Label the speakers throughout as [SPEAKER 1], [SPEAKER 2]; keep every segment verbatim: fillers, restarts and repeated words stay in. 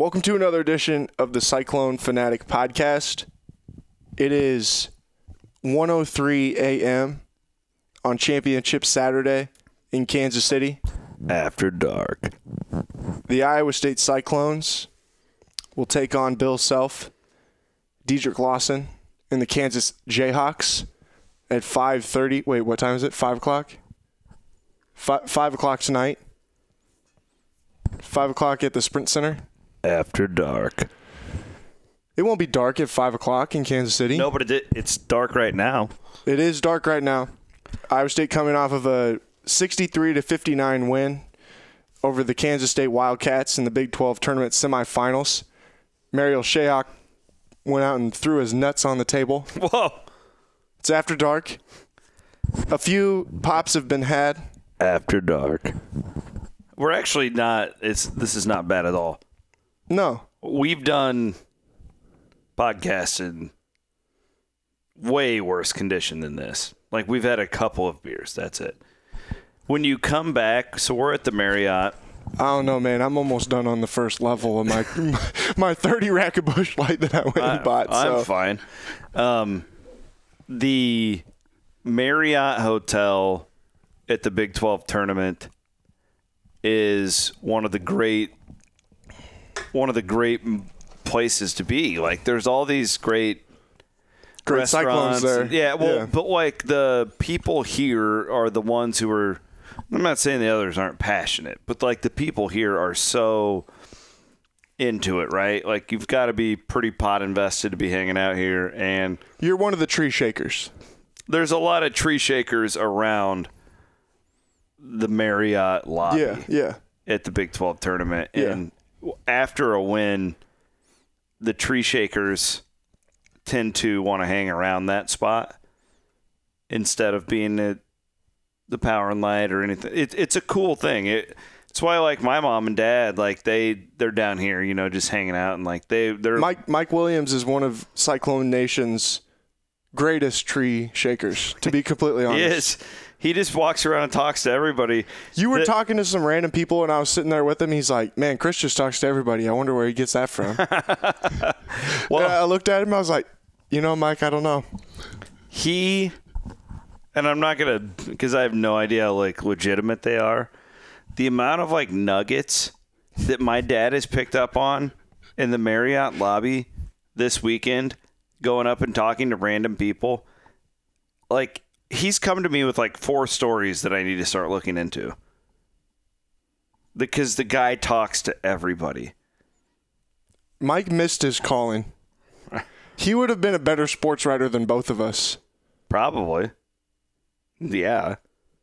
[SPEAKER 1] Welcome to another edition of the Cyclone Fanatic Podcast. It is one oh three a.m. on Championship Saturday in Kansas City.
[SPEAKER 2] After dark.
[SPEAKER 1] The Iowa State Cyclones will take on Bill Self, Dedrick Lawson, and the Kansas Jayhawks at five thirty. Wait, what time is it? five o'clock? Five, five o'clock tonight. five o'clock at the Sprint Center.
[SPEAKER 2] After dark.
[SPEAKER 1] It won't be dark at five o'clock in Kansas City.
[SPEAKER 2] No, but it, it's dark right now.
[SPEAKER 1] It is dark right now. Iowa State coming off of a sixty-three to fifty-nine win over the Kansas State Wildcats in the Big twelve tournament semifinals. Mariel Shayok went out and threw his nuts on the table.
[SPEAKER 2] Whoa.
[SPEAKER 1] It's after dark. A few pops have been had.
[SPEAKER 2] After dark. We're actually not, it's this is not bad at all.
[SPEAKER 1] No.
[SPEAKER 2] We've done podcasts in way worse condition than this. Like, we've had a couple of beers. That's it. When you come back, so we're at the Marriott.
[SPEAKER 1] I don't know, man. I'm almost done on the first level of my my thirty rack of Busch Light that I went and
[SPEAKER 2] I,
[SPEAKER 1] bought.
[SPEAKER 2] I'm
[SPEAKER 1] so.
[SPEAKER 2] fine. Um, the Marriott Hotel at the Big twelve tournament is one of the great one of the great places to be. Like, there's all these great
[SPEAKER 1] Great Cyclones there.
[SPEAKER 2] Yeah, well,
[SPEAKER 1] yeah.
[SPEAKER 2] but like the people here are the ones who are. I'm not saying the others aren't passionate, but like the people here are so into it, right? Like, you've got to be pretty pot invested to be hanging out here, and
[SPEAKER 1] You're one of the tree shakers.
[SPEAKER 2] there's a lot of tree shakers around the Marriott lobby.
[SPEAKER 1] Yeah, yeah.
[SPEAKER 2] At the Big twelve tournament,
[SPEAKER 1] Yeah.
[SPEAKER 2] and after a win, the tree shakers tend to want to hang around that spot instead of being at the Power and Light or anything. It, it's a cool thing. It, it's why, like, my mom and dad, like, they they're down here, you know, just hanging out, and like they they're
[SPEAKER 1] Mike Mike Williams is one of Cyclone Nation's greatest tree shakers, to be completely honest.
[SPEAKER 2] he is. He just walks around and talks to everybody.
[SPEAKER 1] You were
[SPEAKER 2] The-
[SPEAKER 1] talking to some random people, and I was sitting there with him. He's like, man, Chris just talks to everybody. I wonder where he gets that from.
[SPEAKER 2] Well,
[SPEAKER 1] And I looked at him. I was like, you know, Mike, I don't know.
[SPEAKER 2] He, and I'm not going to, because I have no idea how, like, legitimate they are. The amount of, like, nuggets that my dad has picked up on in the Marriott lobby this weekend, going up and talking to random people, like, he's come to me with, like, four stories that I need to start looking into. Because the guy talks to everybody.
[SPEAKER 1] Mike missed his calling. He would have been a better sports writer than both of us.
[SPEAKER 2] Probably. Yeah.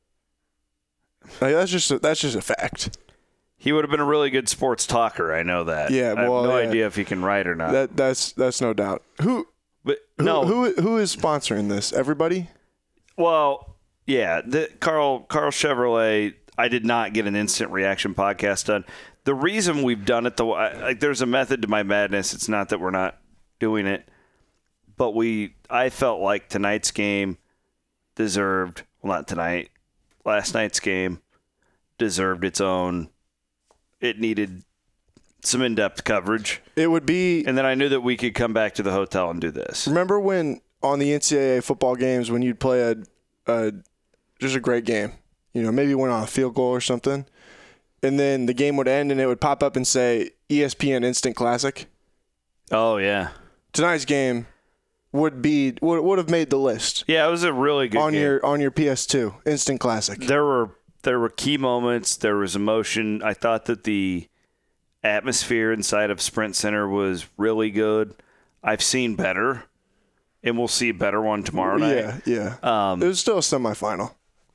[SPEAKER 1] Like, that's just a, that's just a fact.
[SPEAKER 2] He would have been a really good sports talker. I know that.
[SPEAKER 1] Yeah,
[SPEAKER 2] I have
[SPEAKER 1] well,
[SPEAKER 2] no
[SPEAKER 1] yeah.
[SPEAKER 2] idea if he can write or not.
[SPEAKER 1] That that's that's no doubt. Who
[SPEAKER 2] but
[SPEAKER 1] who,
[SPEAKER 2] no,
[SPEAKER 1] who who is sponsoring this? Everybody?
[SPEAKER 2] well, yeah, the Carl Carl Chevrolet. I did not get an instant reaction podcast done. The reason we've done it, though, I, like, there's a method to my madness. It's not that we're not doing it, but we. I felt like tonight's game deserved. Well, not tonight. Last night's game deserved its own. It needed some in-depth coverage.
[SPEAKER 1] It would be.
[SPEAKER 2] And then I knew that we could come back to the hotel and do this.
[SPEAKER 1] Remember when on the N C double A football games when you'd play a, a just a great game, you know, maybe went on a field goal or something, and then the game would end and it would pop up and say E S P N Instant Classic.
[SPEAKER 2] Oh, yeah.
[SPEAKER 1] Tonight's game would be would, would have made the list
[SPEAKER 2] Yeah, it was a really good
[SPEAKER 1] on
[SPEAKER 2] game.
[SPEAKER 1] your on your P S two Instant Classic.
[SPEAKER 2] There were there were key moments. There was emotion. I thought that the atmosphere inside of Sprint Center was really good. I've seen better, and we'll see a better one tomorrow night.
[SPEAKER 1] Yeah, yeah.
[SPEAKER 2] Um,
[SPEAKER 1] it was still a semifinal.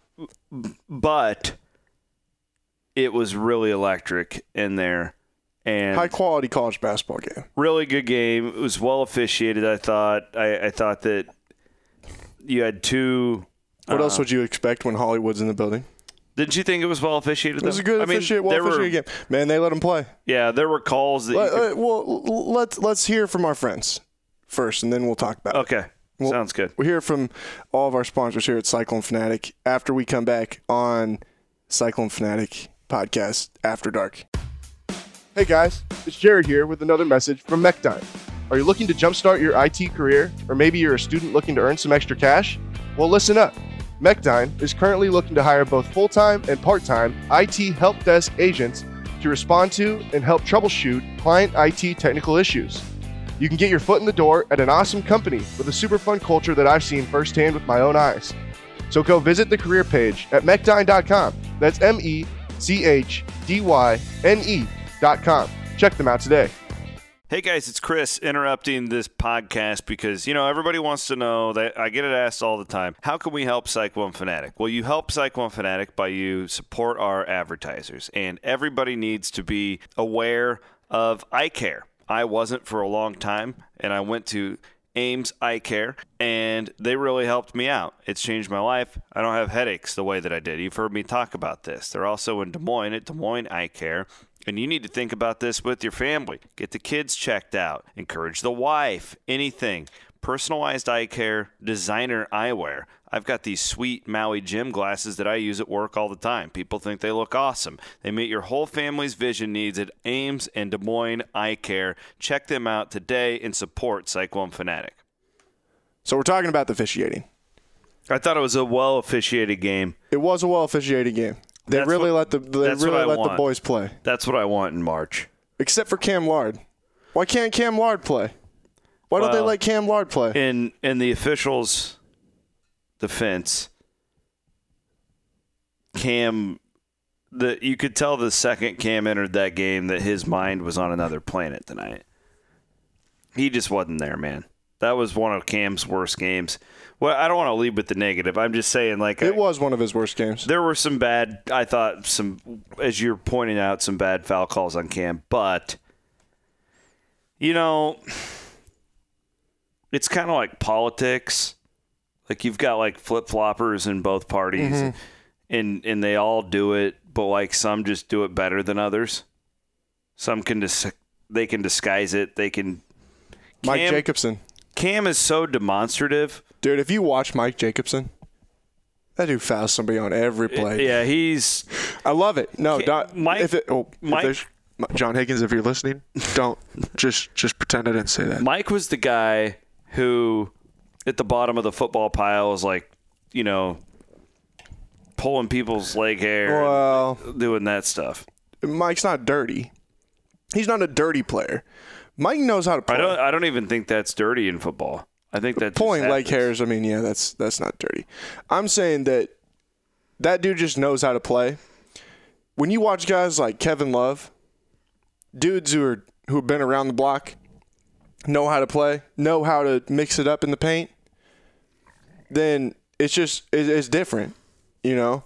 [SPEAKER 2] But it was really electric in there. And
[SPEAKER 1] High quality college basketball game.
[SPEAKER 2] really good game. It was well officiated, I thought. I, I thought that you had two.
[SPEAKER 1] What
[SPEAKER 2] uh,
[SPEAKER 1] else would you expect when Hollywood's in the building?
[SPEAKER 2] Didn't you think it was well officiated?
[SPEAKER 1] It was
[SPEAKER 2] though?
[SPEAKER 1] a good
[SPEAKER 2] I mean,
[SPEAKER 1] officiate, well
[SPEAKER 2] there were-
[SPEAKER 1] officiated game. Man, they let them play.
[SPEAKER 2] Yeah, there were calls that you
[SPEAKER 1] Let,
[SPEAKER 2] could,
[SPEAKER 1] uh, well, let's let's hear from our friends first, and then we'll talk about it.
[SPEAKER 2] Okay,
[SPEAKER 1] Well,
[SPEAKER 2] sounds good.
[SPEAKER 1] We'll hear from all of our sponsors here at Cyclone Fanatic after we come back on Cyclone Fanatic Podcast After Dark.
[SPEAKER 3] Hey guys, it's Jared here with another message from Mechdyne. Are you looking to jumpstart your I T career, or maybe you're a student looking to earn some extra cash? Well, listen up. Mechdyne is currently looking to hire both full-time and part-time I T help desk agents to respond to and help troubleshoot client I T technical issues. You can get your foot in the door at an awesome company with a super fun culture that I've seen firsthand with my own eyes. So go visit the career page at mechdyne dot com. That's M E C H D Y N E dot com. Check them out today.
[SPEAKER 2] Hey guys, it's Chris interrupting this podcast because, you know, everybody wants to know that I get it asked all the time. How can we help Psych One Fanatic? Well, you help Psych One Fanatic by you support our advertisers, and everybody needs to be aware of eye care. I wasn't for a long time, and I went to Ames Eye Care, and they really helped me out. It's changed my life. I don't have headaches the way that I did. You've heard me talk about this. They're also in Des Moines at Des Moines Eye Care. And you need to think about this with your family. Get the kids checked out. Encourage the wife. Anything. Personalized eye care, designer eyewear. I've got these sweet Maui gym glasses that I use at work all the time. People think they look awesome. They meet your whole family's vision needs at Ames and Des Moines Eye Care. Check them out today and support Psych One Fanatic.
[SPEAKER 1] So we're talking about the officiating.
[SPEAKER 2] I thought it was a well-officiated game.
[SPEAKER 1] It was a well-officiated game. They
[SPEAKER 2] That's
[SPEAKER 1] really
[SPEAKER 2] what,
[SPEAKER 1] let the they really let
[SPEAKER 2] want.
[SPEAKER 1] the boys play.
[SPEAKER 2] That's what I want in March.
[SPEAKER 1] Except for Cam Lard. Why can't Cam Lard play? Why don't
[SPEAKER 2] well,
[SPEAKER 1] they let Cam Lard play?
[SPEAKER 2] In in the officials' defense, Cam, the you could tell the second Cam entered that game that his mind was on another planet tonight. He just wasn't there, man. That was one of Cam's worst games. Well, I don't want to lead with the negative. I'm just saying, like
[SPEAKER 1] it
[SPEAKER 2] I,
[SPEAKER 1] was one of his worst games.
[SPEAKER 2] There were some bad, I thought, some as you're pointing out, some bad foul calls on Cam. But you know, it's kind of like politics. Like you've got like flip floppers in both parties, mm-hmm. and and they all do it, but like some just do it better than others. Some can dis- they can disguise it. They can.
[SPEAKER 1] Mike
[SPEAKER 2] Cam,
[SPEAKER 1] Jacobson.
[SPEAKER 2] Cam is so demonstrative.
[SPEAKER 1] Dude, if you watch Mike Jacobson, that dude fouls somebody on every play.
[SPEAKER 2] Yeah, he's.
[SPEAKER 1] I love it. No, don't,
[SPEAKER 2] Mike.
[SPEAKER 1] If it, oh,
[SPEAKER 2] Mike
[SPEAKER 1] if John Higgins, if you're listening, don't just just pretend I didn't say that.
[SPEAKER 2] Mike was the guy who, at the bottom of the football pile, was like, you know, pulling people's leg hair,
[SPEAKER 1] well,
[SPEAKER 2] doing that stuff.
[SPEAKER 1] Mike's not dirty. He's not a dirty player. Mike knows how to play.
[SPEAKER 2] I don't. I don't even think that's dirty in football. I think that
[SPEAKER 1] pulling leg hairs. I mean, yeah, that's that's not dirty. I'm saying that that dude just knows how to play. When you watch guys like Kevin Love, dudes who are who have been around the block, know how to play, know how to mix it up in the paint, then it's just it, it's different, you know.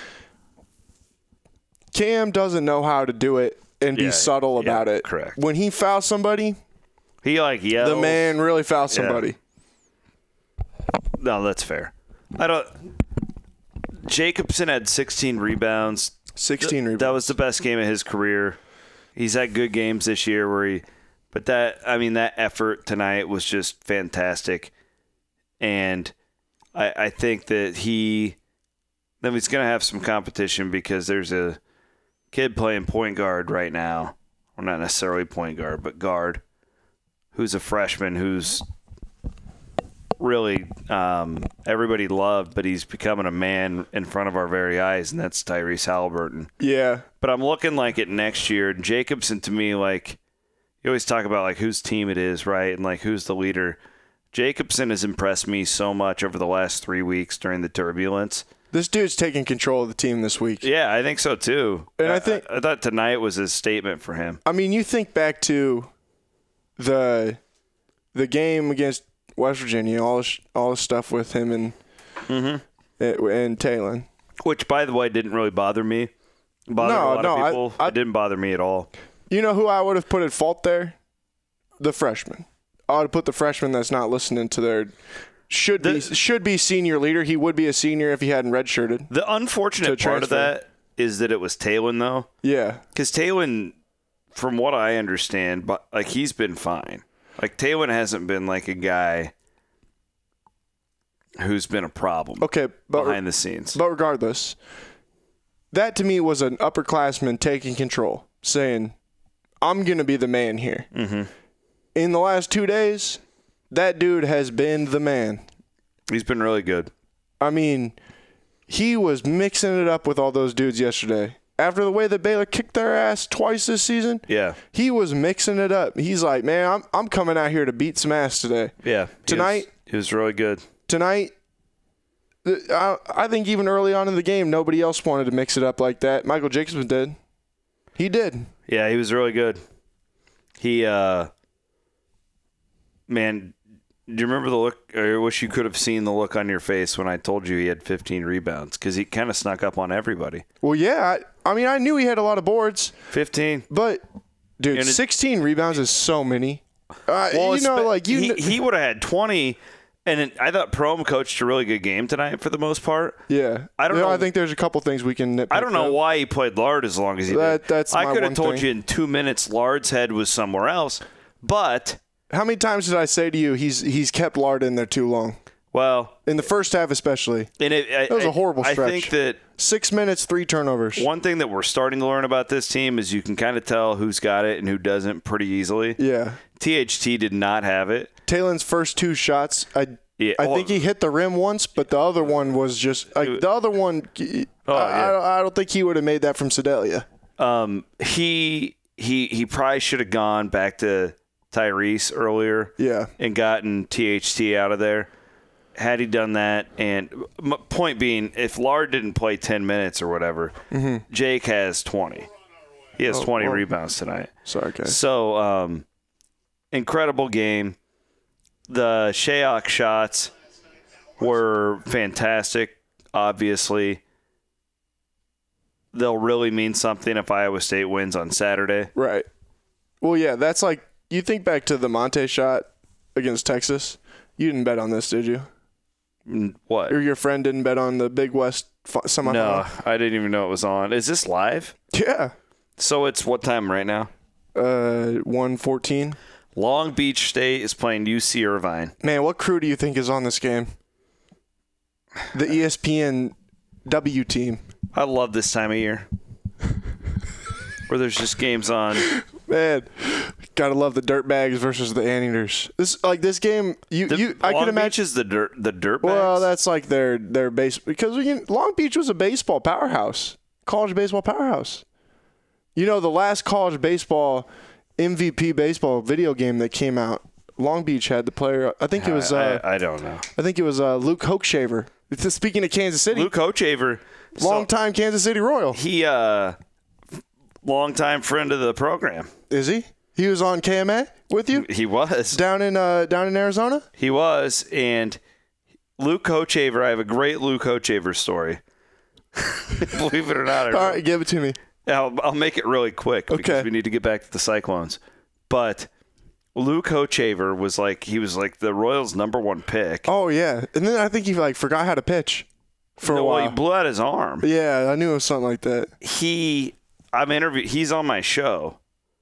[SPEAKER 1] Cam doesn't know how to do it and be
[SPEAKER 2] yeah,
[SPEAKER 1] subtle
[SPEAKER 2] yeah,
[SPEAKER 1] about it.
[SPEAKER 2] Correct.
[SPEAKER 1] When he fouls somebody,
[SPEAKER 2] he like yells.
[SPEAKER 1] The man really fouls somebody.
[SPEAKER 2] Yeah. No, that's fair. I don't. Jacobson had sixteen rebounds.
[SPEAKER 1] sixteen rebounds.
[SPEAKER 2] That was the best game of his career. He's had good games this year where he, but that I mean that effort tonight was just fantastic, and I, I think that he, then he's going to have some competition because there's a kid playing point guard right now, or not necessarily point guard, but guard, who's a freshman who's really um, everybody loved, but he's becoming a man in front of our very eyes, and that's Tyrese Halliburton.
[SPEAKER 1] Yeah.
[SPEAKER 2] But I'm looking like it next year. Jacobson, to me, like, you always talk about like whose team it is, right? And like who's the leader. Jacobson has impressed me so much over the last three weeks during the turbulence.
[SPEAKER 1] This dude's taking control of the team this week.
[SPEAKER 2] Yeah, I think so too.
[SPEAKER 1] And
[SPEAKER 2] I,
[SPEAKER 1] I think
[SPEAKER 2] I, I thought tonight was a statement for him.
[SPEAKER 1] I mean, you think back to the the game against West Virginia, all this, all this stuff with him and
[SPEAKER 2] mm-hmm.
[SPEAKER 1] and Talon,
[SPEAKER 2] which, by the way, didn't really bother me. Bothered
[SPEAKER 1] no,
[SPEAKER 2] a lot
[SPEAKER 1] no,
[SPEAKER 2] of people.
[SPEAKER 1] I, I,
[SPEAKER 2] it didn't bother me at all.
[SPEAKER 1] You know who I would have put at fault there? The freshman. I would have put the freshman that's not listening to their should the, be should be senior leader. He would be a senior if he hadn't redshirted.
[SPEAKER 2] The unfortunate part of that is that it was Talon, though.
[SPEAKER 1] Yeah,
[SPEAKER 2] because Talon, from what I understand, but like he's been fine. Like, Talon hasn't been, like, a guy who's been a problem
[SPEAKER 1] okay, but,
[SPEAKER 2] behind the scenes.
[SPEAKER 1] But regardless, that to me was an upperclassman taking control, saying, I'm going to be the man here.
[SPEAKER 2] Mm-hmm.
[SPEAKER 1] In the last two days, that dude has been the man.
[SPEAKER 2] He's been really good.
[SPEAKER 1] I mean, he was mixing it up with all those dudes yesterday. After the way that Baylor kicked their ass twice this season,
[SPEAKER 2] yeah,
[SPEAKER 1] he was mixing it up. He's like, man, I'm I'm coming out here to beat some ass today.
[SPEAKER 2] Yeah.
[SPEAKER 1] Tonight,
[SPEAKER 2] he was, he was really good.
[SPEAKER 1] Tonight, I, I think even early on in the game, nobody else wanted to mix it up like that. Michael Jacobson did. He did.
[SPEAKER 2] Yeah, he was really good. He, uh, man, do you remember the look? I wish you could have seen the look on your face when I told you he had fifteen rebounds, because he kind of snuck up on everybody.
[SPEAKER 1] Well, yeah. I, I mean, I knew he had a lot of boards.
[SPEAKER 2] fifteen.
[SPEAKER 1] But, dude,
[SPEAKER 2] And it-
[SPEAKER 1] sixteen rebounds is so many. Uh,
[SPEAKER 2] Well,
[SPEAKER 1] you know,
[SPEAKER 2] spe-
[SPEAKER 1] like you.
[SPEAKER 2] he,
[SPEAKER 1] kn-
[SPEAKER 2] he would have had twenty, and it, I thought Prohm coached a really good game tonight for the most part.
[SPEAKER 1] yeah.
[SPEAKER 2] I don't
[SPEAKER 1] You
[SPEAKER 2] know-
[SPEAKER 1] I think there's a couple things we can.
[SPEAKER 2] I don't know
[SPEAKER 1] nitpick
[SPEAKER 2] why he played Lard as long as he
[SPEAKER 1] That-
[SPEAKER 2] did.
[SPEAKER 1] that's
[SPEAKER 2] I
[SPEAKER 1] my
[SPEAKER 2] could have
[SPEAKER 1] one
[SPEAKER 2] told
[SPEAKER 1] thing.
[SPEAKER 2] you in two minutes Lard's head was somewhere else, but
[SPEAKER 1] How many times did I say to you he's he's kept Lard in there too long?
[SPEAKER 2] well,
[SPEAKER 1] In the first half, especially.
[SPEAKER 2] and it, I,
[SPEAKER 1] That was a
[SPEAKER 2] I-
[SPEAKER 1] horrible
[SPEAKER 2] I
[SPEAKER 1] stretch.
[SPEAKER 2] think that
[SPEAKER 1] Six minutes, three turnovers.
[SPEAKER 2] one thing that we're starting to learn about this team is you can kind of tell who's got it and who doesn't pretty easily.
[SPEAKER 1] Yeah.
[SPEAKER 2] T H T did not have it.
[SPEAKER 1] Taylor's first two shots, I
[SPEAKER 2] Yeah,
[SPEAKER 1] I
[SPEAKER 2] well-
[SPEAKER 1] think he hit the rim once, but the other one was just like the other one.
[SPEAKER 2] Oh,
[SPEAKER 1] I,
[SPEAKER 2] yeah.
[SPEAKER 1] I, I don't think he would have made that from Sedalia.
[SPEAKER 2] Um, he he he probably should have gone back to Tyrese earlier.
[SPEAKER 1] Yeah.
[SPEAKER 2] And gotten T H T out of there. Had he done that, and m- point being, if Lard didn't play ten minutes or whatever,
[SPEAKER 1] Mm-hmm.
[SPEAKER 2] Jake has twenty. He has
[SPEAKER 1] Oh,
[SPEAKER 2] twenty
[SPEAKER 1] well.
[SPEAKER 2] rebounds tonight.
[SPEAKER 1] Sorry, guys.
[SPEAKER 2] So, um, incredible game. The Shayok shots were fantastic, obviously. They'll really mean something if Iowa State wins on Saturday.
[SPEAKER 1] Right. Well, yeah, that's like you think back to the Monte shot against Texas. You didn't bet on this, did you?
[SPEAKER 2] Mm, What?
[SPEAKER 1] Or your friend didn't bet on the Big West fi- semifinal?
[SPEAKER 2] No, I didn't even know it was on. Is this live?
[SPEAKER 1] Yeah.
[SPEAKER 2] So it's what time right now?
[SPEAKER 1] Uh, one fourteen.
[SPEAKER 2] Long Beach State is playing U C Irvine.
[SPEAKER 1] Man, what crew do you think is on this game? The E S P N W team.
[SPEAKER 2] I love this time of year. Where there's just games on.
[SPEAKER 1] Man, gotta love the Dirtbags versus the Anteaters. This like this game. You
[SPEAKER 2] The,
[SPEAKER 1] you I
[SPEAKER 2] Long
[SPEAKER 1] can imagine.
[SPEAKER 2] Beach is the dirt the dirt
[SPEAKER 1] Well,
[SPEAKER 2] bags?
[SPEAKER 1] that's like their their base because we can, Long Beach was a baseball powerhouse, college baseball powerhouse. You know, the last college baseball M V P baseball video game that came out, Long Beach had the player. I think it was.
[SPEAKER 2] I,
[SPEAKER 1] Uh,
[SPEAKER 2] I, I don't know.
[SPEAKER 1] I think it was uh, Luke Hochshaver. It's- Speaking of Kansas City,
[SPEAKER 2] Luke Hochaver,
[SPEAKER 1] long time Kansas City Royal.
[SPEAKER 2] he uh, long time friend of the program.
[SPEAKER 1] Is he? He was on K M A with you
[SPEAKER 2] He was.
[SPEAKER 1] down in uh, down in Arizona.
[SPEAKER 2] He was, and Luke Hochaver. I have a great Luke Hochaver story. Believe it or not, I
[SPEAKER 1] All right, give it to me.
[SPEAKER 2] I'll, I'll make it really quick because
[SPEAKER 1] Okay.
[SPEAKER 2] we need to get back to the Cyclones. But Luke Hochaver was like he was like the Royals' number one pick.
[SPEAKER 1] Oh yeah, and then I think he like forgot how to pitch for a
[SPEAKER 2] well,
[SPEAKER 1] while.
[SPEAKER 2] he blew out his arm.
[SPEAKER 1] Yeah, I knew it was something like that.
[SPEAKER 2] He, I'm interview. He's on my show,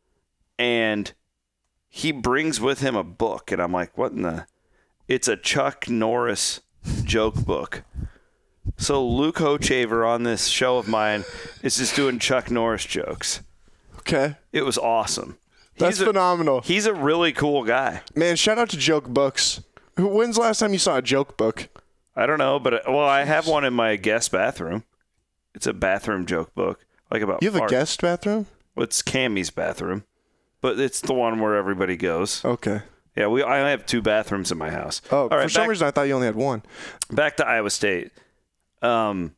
[SPEAKER 2] and he brings with him a book, and I'm like, what in the? It's a Chuck Norris joke book. So Luke Hochaver on this show of mine is just doing Chuck Norris jokes.
[SPEAKER 1] Okay,
[SPEAKER 2] It was awesome.
[SPEAKER 1] that's
[SPEAKER 2] He's a-
[SPEAKER 1] phenomenal.
[SPEAKER 2] He's a really cool guy.
[SPEAKER 1] Man, shout out to joke books. Who- When's the last time you saw a joke book?
[SPEAKER 2] I don't know, but well, I have one in my guest bathroom. It's a bathroom joke book, like about.
[SPEAKER 1] You have a
[SPEAKER 2] fart-
[SPEAKER 1] guest bathroom?
[SPEAKER 2] Well, it's Cammy's bathroom, but it's the one where everybody goes.
[SPEAKER 1] Okay.
[SPEAKER 2] Yeah, we. I have two bathrooms in my house.
[SPEAKER 1] Oh,
[SPEAKER 2] All
[SPEAKER 1] for
[SPEAKER 2] right,
[SPEAKER 1] some
[SPEAKER 2] back,
[SPEAKER 1] reason I thought you only had one.
[SPEAKER 2] back to Iowa State. Um,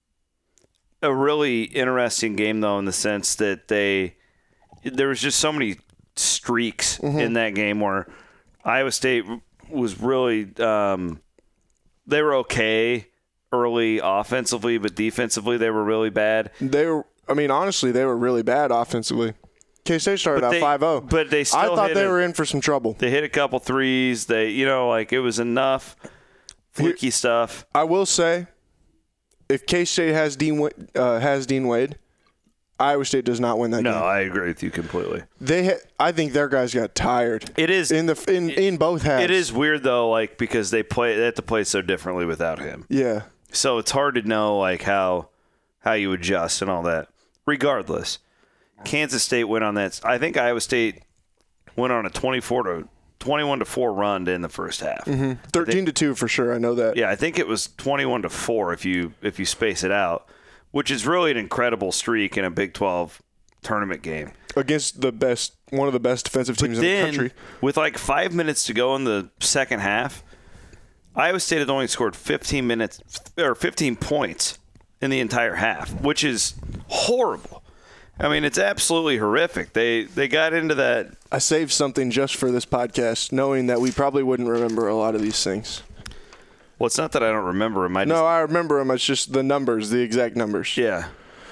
[SPEAKER 2] a really interesting game though, in the sense that they there was just so many streaks
[SPEAKER 1] Mm-hmm.
[SPEAKER 2] in that game where Iowa State was really um, they were okay early offensively, but defensively they were really bad.
[SPEAKER 1] They were. I mean, honestly, they were really bad offensively. K-State started
[SPEAKER 2] But
[SPEAKER 1] out
[SPEAKER 2] they-
[SPEAKER 1] five oh.
[SPEAKER 2] but they still
[SPEAKER 1] I thought
[SPEAKER 2] hit
[SPEAKER 1] they
[SPEAKER 2] a-
[SPEAKER 1] were in for some trouble.
[SPEAKER 2] They hit a couple threes. They, you know, like it was enough fluky stuff.
[SPEAKER 1] I will say, if K-State has Dean Wa- uh, has Dean Wade, Iowa State does not win that
[SPEAKER 2] No,
[SPEAKER 1] game.
[SPEAKER 2] I agree with you completely.
[SPEAKER 1] They, ha- I think their guys got tired
[SPEAKER 2] It is
[SPEAKER 1] in the in, in both halves.
[SPEAKER 2] It is weird though, like because they play they have to play so differently without him.
[SPEAKER 1] Yeah.
[SPEAKER 2] So it's hard to know like how how you adjust and all that. Regardless, Kansas State went on that. I think Iowa State went on a twenty-four to twenty-one to four run in the first half.
[SPEAKER 1] Mm-hmm. thirteen to two for sure. I know that.
[SPEAKER 2] Yeah, I think it was twenty-one to four if you if you space it out, which is really an incredible streak in a Big twelve tournament game
[SPEAKER 1] against the best, one of the best defensive teams
[SPEAKER 2] but
[SPEAKER 1] in
[SPEAKER 2] then,
[SPEAKER 1] the country.
[SPEAKER 2] With like five minutes to go in the second half, Iowa State had only scored fifteen minutes or fifteen points in the entire half, which is horrible. I mean, it's absolutely horrific. They they got into that.
[SPEAKER 1] I saved something just for this podcast, knowing that we probably wouldn't remember a lot of these things.
[SPEAKER 2] Well, it's not that I don't remember them. I just,
[SPEAKER 1] no, I remember them. It's just the numbers, the exact numbers.
[SPEAKER 2] Yeah.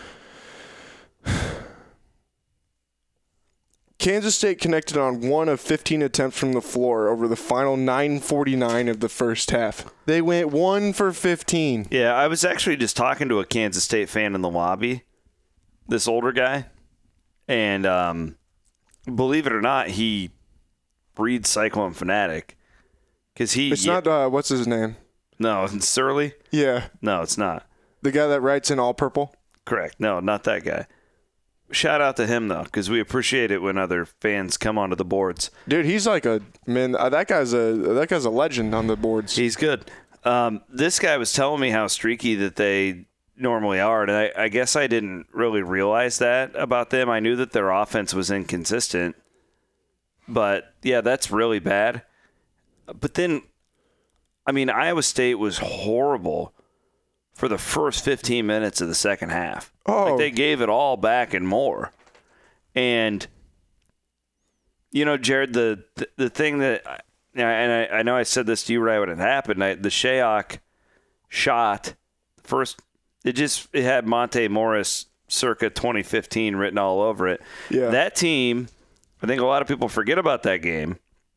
[SPEAKER 1] Kansas State connected on one of fifteen attempts from the floor over the final nine forty-nine of the first half. They went one for fifteen.
[SPEAKER 2] Yeah, I was actually just talking to a Kansas State fan in the lobby, this older guy, and um, believe it or not, he reads Cyclone Fanatic. Cause he,
[SPEAKER 1] it's
[SPEAKER 2] yeah,
[SPEAKER 1] not, uh, what's his name?
[SPEAKER 2] No, Surly?
[SPEAKER 1] Yeah.
[SPEAKER 2] No, it's not.
[SPEAKER 1] The guy that writes in all purple?
[SPEAKER 2] Correct. No, not that guy. Shout out to him, though, because we appreciate it when other fans come onto the boards.
[SPEAKER 1] Dude, he's like a man. Uh, that guy's a that guy's a legend on the boards.
[SPEAKER 2] He's good. Um, this guy was telling me how streaky that they normally are, and I, I guess I didn't really realize that about them. I knew that their offense was inconsistent, but yeah, that's really bad. But then, I mean, Iowa State was horrible for the first fifteen minutes of the second half.
[SPEAKER 1] Oh.
[SPEAKER 2] Like they gave it all back and more. And, you know, Jared, the the, the thing that, and I, I know I said this to you right when it happened, I, the Shayok shot, first, it just it had Monte Morris circa twenty fifteen written all over it.
[SPEAKER 1] Yeah.
[SPEAKER 2] That team, I think a lot of people forget about that game,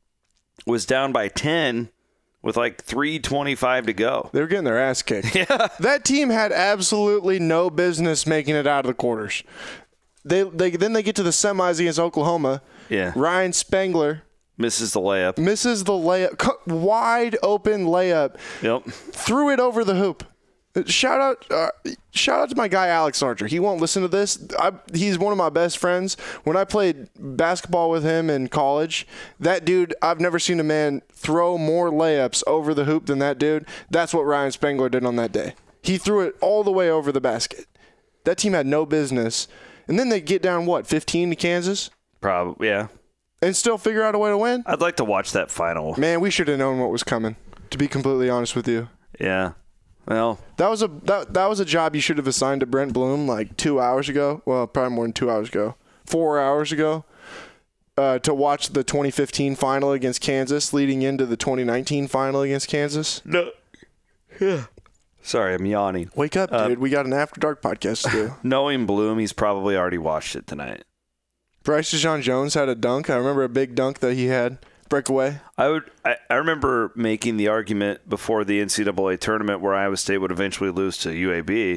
[SPEAKER 2] was down by ten with like three twenty-five to go.
[SPEAKER 1] They were getting their ass kicked. Yeah. That team had absolutely no business making it out of the quarters. They they then they get to the semis against Oklahoma.
[SPEAKER 2] Yeah.
[SPEAKER 1] Ryan Spangler
[SPEAKER 2] misses the layup.
[SPEAKER 1] Misses the layup. Wide open layup.
[SPEAKER 2] Yep.
[SPEAKER 1] Threw it over the hoop. Shout out, uh, shout out to my guy Alex Archer. He won't listen to this. I, he's one of my best friends. When I played basketball with him in college, that dude, I've never seen a man throw more layups over the hoop than that dude. That's what Ryan Spangler did on that day. He threw it all the way over the basket. That team had no business. And then they get down, what, fifteen to Kansas?
[SPEAKER 2] Probably, yeah.
[SPEAKER 1] And still figure out a way to win?
[SPEAKER 2] I'd like to watch that final.
[SPEAKER 1] Man, we should have known what was coming, to be completely honest with you.
[SPEAKER 2] Yeah. Well,
[SPEAKER 1] that was a that, that was a job you should have assigned to Brent Bloom like two hours ago. Well, probably more than two hours ago, four hours ago, uh, to watch the twenty fifteen final against Kansas, leading into the twenty nineteen final against Kansas.
[SPEAKER 2] No, yeah. Sorry, I'm yawning.
[SPEAKER 1] Wake up, dude. Uh, we got an After Dark podcast to do.
[SPEAKER 2] Knowing Bloom, he's probably already watched it tonight.
[SPEAKER 1] Bryce DeJean-Jones had a dunk. I remember a big dunk that he had. Breakaway.
[SPEAKER 2] I would. I, I remember making the argument before the N C double A tournament where Iowa State would eventually lose to U A B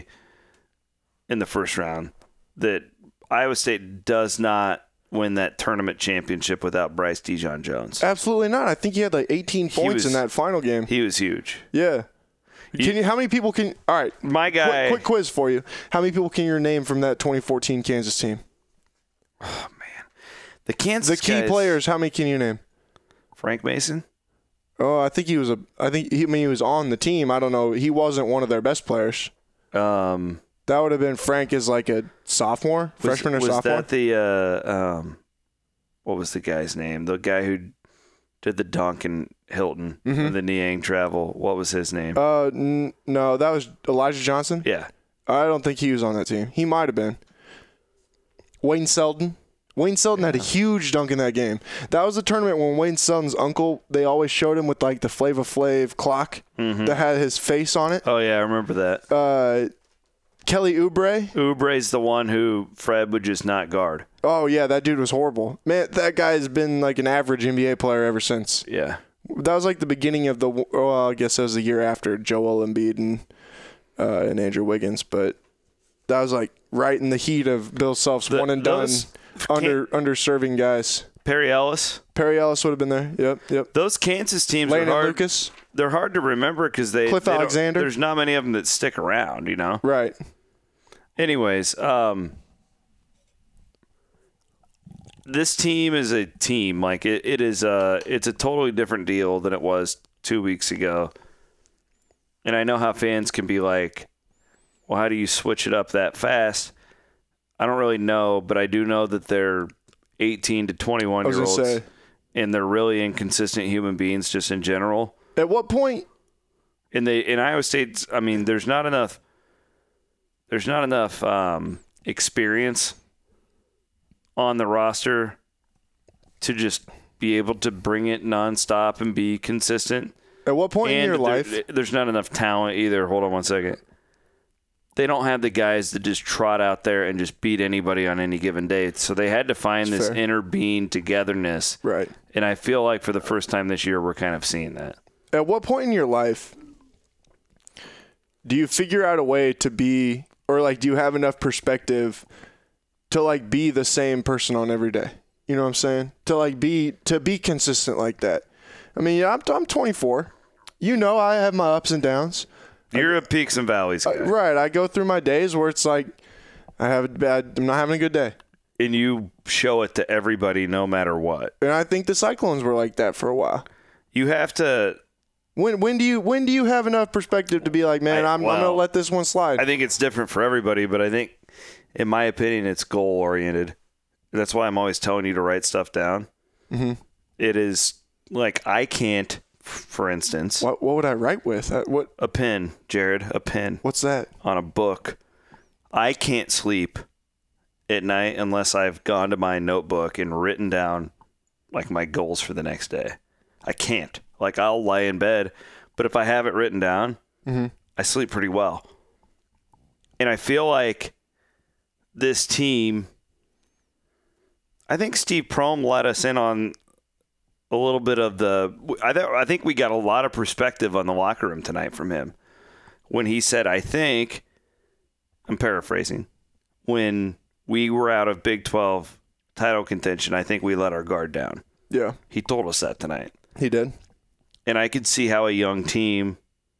[SPEAKER 2] in the first round that Iowa State does not win that tournament championship without Bryce DeJean-Jones.
[SPEAKER 1] Absolutely not. I think he had like eighteen points was, in that final game.
[SPEAKER 2] He was huge.
[SPEAKER 1] Yeah.
[SPEAKER 2] You,
[SPEAKER 1] can you? How many people can? All right.
[SPEAKER 2] My guy.
[SPEAKER 1] Quick, quick quiz for you. How many people can you name from that twenty fourteen Kansas team?
[SPEAKER 2] Oh man, the Kansas.
[SPEAKER 1] The key
[SPEAKER 2] guys,
[SPEAKER 1] players. How many can you name?
[SPEAKER 2] Frank Mason?
[SPEAKER 1] Oh, I think he was a. I think he, I mean he was on the team. I don't know. He wasn't one of their best players.
[SPEAKER 2] Um,
[SPEAKER 1] that would have been Frank as like a sophomore,
[SPEAKER 2] was,
[SPEAKER 1] freshman or
[SPEAKER 2] was
[SPEAKER 1] sophomore.
[SPEAKER 2] Was that the uh, um, what was the guy's name? The guy who did the dunk in Hilton
[SPEAKER 1] mm-hmm.
[SPEAKER 2] and the Niang travel. What was his name?
[SPEAKER 1] Uh, n- no, that was Elijah Johnson.
[SPEAKER 2] Yeah,
[SPEAKER 1] I don't think he was on that team. He might have been. Wayne Selden. Wayne Selden had a huge dunk in that game. That was the tournament when Wayne Selden's uncle, they always showed him with like the Flava Flav clock
[SPEAKER 2] mm-hmm.
[SPEAKER 1] that had his face on it.
[SPEAKER 2] Oh, yeah, I remember that.
[SPEAKER 1] Uh, Kelly Oubre.
[SPEAKER 2] Oubre's the one who Fred would just not guard.
[SPEAKER 1] Oh, yeah, that dude was horrible. Man, that guy's been like an average N B A player ever since.
[SPEAKER 2] Yeah.
[SPEAKER 1] That was like the beginning of the, well, I guess that was the year after Joel Embiid and, uh, and Andrew Wiggins, but that was like right in the heat of Bill Self's the, one and done. Those- Under underserving guys.
[SPEAKER 2] Perry Ellis.
[SPEAKER 1] Perry Ellis would have been there. Yep, yep.
[SPEAKER 2] Those Kansas teams
[SPEAKER 1] Landon
[SPEAKER 2] are hard.
[SPEAKER 1] Lucas.
[SPEAKER 2] They're hard to remember because they.
[SPEAKER 1] Cliff
[SPEAKER 2] they
[SPEAKER 1] Alexander.
[SPEAKER 2] There's not many of them that stick around, you know.
[SPEAKER 1] Right.
[SPEAKER 2] Anyways, um, this team is a team. Like it, it is a, it's a totally different deal than it was two weeks ago. And I know how fans can be like, well, how do you switch it up that fast? I don't really know, but I do know that they're eighteen to twenty-one year olds, say, and they're really inconsistent human beings just in general.
[SPEAKER 1] At what point?
[SPEAKER 2] In the in Iowa State, I mean, there's not enough. There's not enough um, experience on the roster to just be able to bring it nonstop and be consistent.
[SPEAKER 1] At what point
[SPEAKER 2] and
[SPEAKER 1] in your
[SPEAKER 2] there,
[SPEAKER 1] life?
[SPEAKER 2] There's not enough talent either. Hold on one second. They don't have the guys that just trot out there and just beat anybody on any given day. So they had to find
[SPEAKER 1] That's
[SPEAKER 2] this
[SPEAKER 1] fair.
[SPEAKER 2] inner being togetherness.
[SPEAKER 1] Right.
[SPEAKER 2] And I feel like for the first time this year, we're kind of seeing that.
[SPEAKER 1] At what point in your life do you figure out a way to be, or like, do you have enough perspective to like be the same person on every day? You know what I'm saying? To like be, to be consistent like that. I mean, I'm, I'm twenty-four. You know, I have my ups and downs.
[SPEAKER 2] You're a peaks and valleys guy.
[SPEAKER 1] Uh, right. I go through my days where it's like, I have a bad, I'm not having a good day.
[SPEAKER 2] And you show it to everybody no matter what.
[SPEAKER 1] And I think the Cyclones were like that for a while.
[SPEAKER 2] You have to.
[SPEAKER 1] When when do you when do you have enough perspective to be like, man,
[SPEAKER 2] I,
[SPEAKER 1] I'm,
[SPEAKER 2] well,
[SPEAKER 1] I'm going to let this one slide?
[SPEAKER 2] I think it's different for everybody, but I think, in my opinion, it's goal-oriented. That's why I'm always telling you to write stuff down.
[SPEAKER 1] Mm-hmm.
[SPEAKER 2] It is, like, I can't, for instance.
[SPEAKER 1] What what would I write with? Uh, What
[SPEAKER 2] A pen, Jared, a pen.
[SPEAKER 1] What's that?
[SPEAKER 2] On a book. I can't sleep at night unless I've gone to my notebook and written down, like, my goals for the next day. I can't. Like, I'll lay in bed, but if I have it written down,
[SPEAKER 1] mm-hmm.
[SPEAKER 2] I sleep pretty well. And I feel like this team, I think Steve Prohm let us in on a little bit of the, I, th- I think we got a lot of perspective on the locker room tonight from him. When he said, I think, I'm paraphrasing, when we were out of Big twelve title contention, I think we let our guard down.
[SPEAKER 1] Yeah.
[SPEAKER 2] He told us that tonight.
[SPEAKER 1] He did.
[SPEAKER 2] And I could see how a young team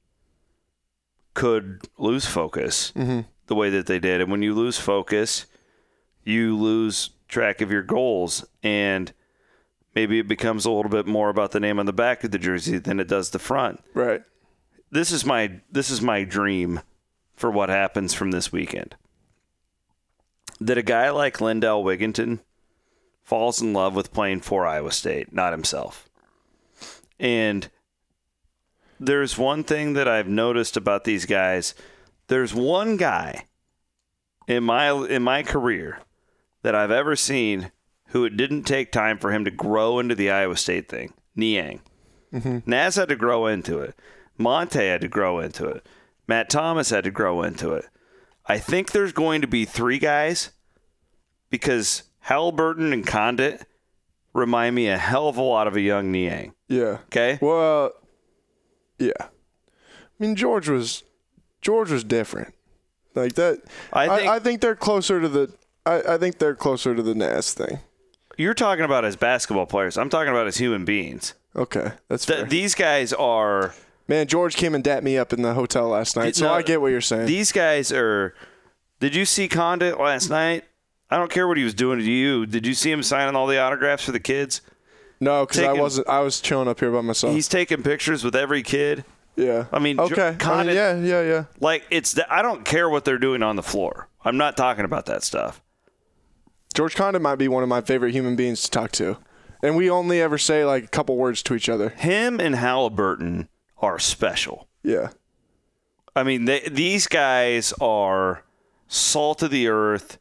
[SPEAKER 2] could lose focus
[SPEAKER 1] mm-hmm.
[SPEAKER 2] the way that they did. And when you lose focus, you lose track of your goals. And maybe it becomes a little bit more about the name on the back of the jersey than it does the front.
[SPEAKER 1] Right.
[SPEAKER 2] This is my this is my dream for what happens from this weekend. That a guy like Lindell Wigginton falls in love with playing for Iowa State, not himself. And there's one thing that I've noticed about these guys. There's one guy in my in my career that I've ever seen who it didn't take time for him to grow into the Iowa State thing. Niang.
[SPEAKER 1] Mm-hmm.
[SPEAKER 2] Naz had to grow into it. Monte had to grow into it. Matt Thomas had to grow into it. I think there's going to be three guys because Halliburton and Condit remind me a hell of a lot of a young Niang.
[SPEAKER 1] Yeah.
[SPEAKER 2] Okay?
[SPEAKER 1] Well, yeah. I mean, George was George was different. Like that.
[SPEAKER 2] I think,
[SPEAKER 1] I, I think they're closer to the. I, I think they're closer to the Naz thing.
[SPEAKER 2] You're talking about as basketball players. I'm talking about as human beings.
[SPEAKER 1] Okay, that's
[SPEAKER 2] Th-
[SPEAKER 1] fair.
[SPEAKER 2] These guys are.
[SPEAKER 1] Man, George came and dapped me up in the hotel last night, so
[SPEAKER 2] no,
[SPEAKER 1] I get what you're saying.
[SPEAKER 2] These guys are. Did you see Condit last night? I don't care what he was doing to you. Did you see him signing all the autographs for the kids?
[SPEAKER 1] No, because I
[SPEAKER 2] Taking-
[SPEAKER 1] wasn't. I was chilling up here by myself.
[SPEAKER 2] He's taking pictures with every kid.
[SPEAKER 1] yeah.
[SPEAKER 2] I mean,
[SPEAKER 1] okay.
[SPEAKER 2] Jo- Condit,
[SPEAKER 1] I mean, yeah, yeah, yeah.
[SPEAKER 2] Like it's. The, I don't care what they're doing on the floor. I'm not talking about that stuff.
[SPEAKER 1] George Condit might be one of my favorite human beings to talk to, and we only ever say like a couple words to each other.
[SPEAKER 2] Him and Halliburton are special.
[SPEAKER 1] Yeah.
[SPEAKER 2] I mean, they, these guys are salt of the earth,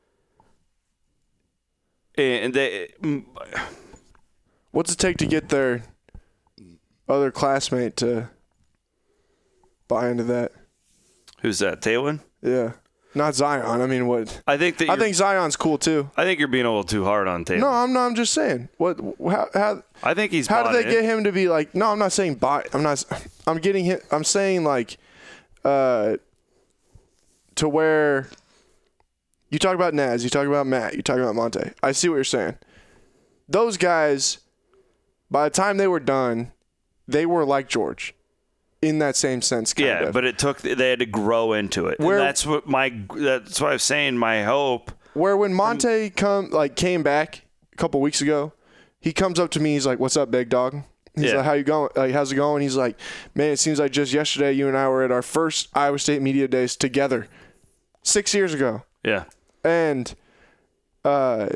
[SPEAKER 2] and they.
[SPEAKER 1] What's it take to get their other classmate to buy into that?
[SPEAKER 2] Who's that? Taylor?
[SPEAKER 1] Yeah. Not Zion. I mean, what?
[SPEAKER 2] I think that.
[SPEAKER 1] I
[SPEAKER 2] you're-
[SPEAKER 1] think Zion's cool too.
[SPEAKER 2] I think you're being a little too hard on Taylor.
[SPEAKER 1] No, I'm not. I'm just saying. What? How? How,
[SPEAKER 2] I think he's.
[SPEAKER 1] how
[SPEAKER 2] bought
[SPEAKER 1] do they
[SPEAKER 2] in.
[SPEAKER 1] get him to be like? No, I'm not saying buy. I'm not. I'm getting him. I'm saying like, uh, to where. You talk about Naz. You talk about Matt. You talk about Monte. I see what you're saying. Those guys, by the time they were done, they were like George. In that same sense, kind
[SPEAKER 2] Yeah,
[SPEAKER 1] of.
[SPEAKER 2] but it took. They had to grow into it.
[SPEAKER 1] Where-
[SPEAKER 2] and that's what my. That's what I was saying. My hope.
[SPEAKER 1] Where when Monte come like came back a couple weeks ago. He comes up to me. He's like, "What's up, big dog?" He's
[SPEAKER 2] Yeah.
[SPEAKER 1] like, "How you going? Like, how's it going?" He's like, "Man, it seems like just yesterday you and I were at our first Iowa State media days together, six years ago."
[SPEAKER 2] Yeah.
[SPEAKER 1] And, uh,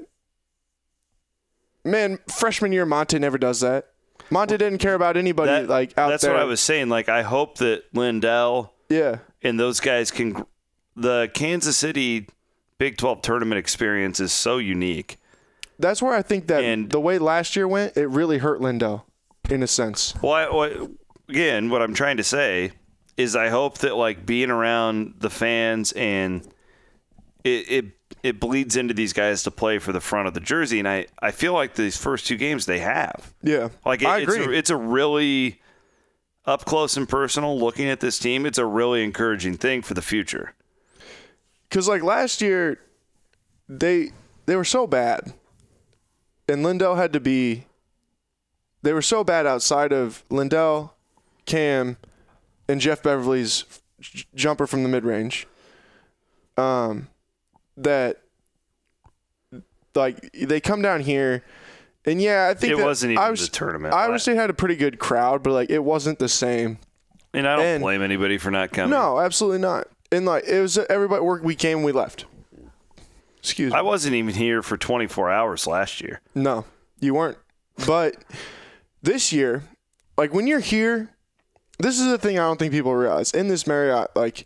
[SPEAKER 1] man, freshman year Monte never does that. Monte didn't care about anybody
[SPEAKER 2] That-
[SPEAKER 1] like out
[SPEAKER 2] that's
[SPEAKER 1] there.
[SPEAKER 2] what I was saying. Like, I hope that Lindell
[SPEAKER 1] Yeah,
[SPEAKER 2] and those guys can. The Kansas City Big twelve tournament experience is so unique.
[SPEAKER 1] that's where I think that
[SPEAKER 2] And-
[SPEAKER 1] the way last year went, it really hurt Lindell, in a sense.
[SPEAKER 2] Well, I, well, again, what I'm trying to say is I hope that like being around the fans and it it, it bleeds into these guys to play for the front of the jersey, and I, I feel like these first two games they have.
[SPEAKER 1] Yeah,
[SPEAKER 2] Like it,
[SPEAKER 1] I
[SPEAKER 2] it's,
[SPEAKER 1] agree.
[SPEAKER 2] a, it's a really up close and personal looking at this team. It's a really encouraging thing for the future.
[SPEAKER 1] Because like last year, they they were so bad, and Lindell had to be. They were so bad outside of Lindell, Cam, and Jeff Beverly's j- jumper from the mid range. Um, that like they come down here, and yeah, I think
[SPEAKER 2] It
[SPEAKER 1] that
[SPEAKER 2] wasn't even
[SPEAKER 1] Iowa,
[SPEAKER 2] the tournament.
[SPEAKER 1] Iowa
[SPEAKER 2] I-
[SPEAKER 1] State had a pretty good crowd, but like it wasn't the same.
[SPEAKER 2] And I don't
[SPEAKER 1] And-
[SPEAKER 2] blame anybody for not coming.
[SPEAKER 1] No, absolutely not. And like it was everybody work. We came, we left. Excuse me.
[SPEAKER 2] I wasn't even here for twenty-four hours last year.
[SPEAKER 1] No, you weren't. But this year, like when you're here, this is the thing I don't think people realize. In this Marriott, like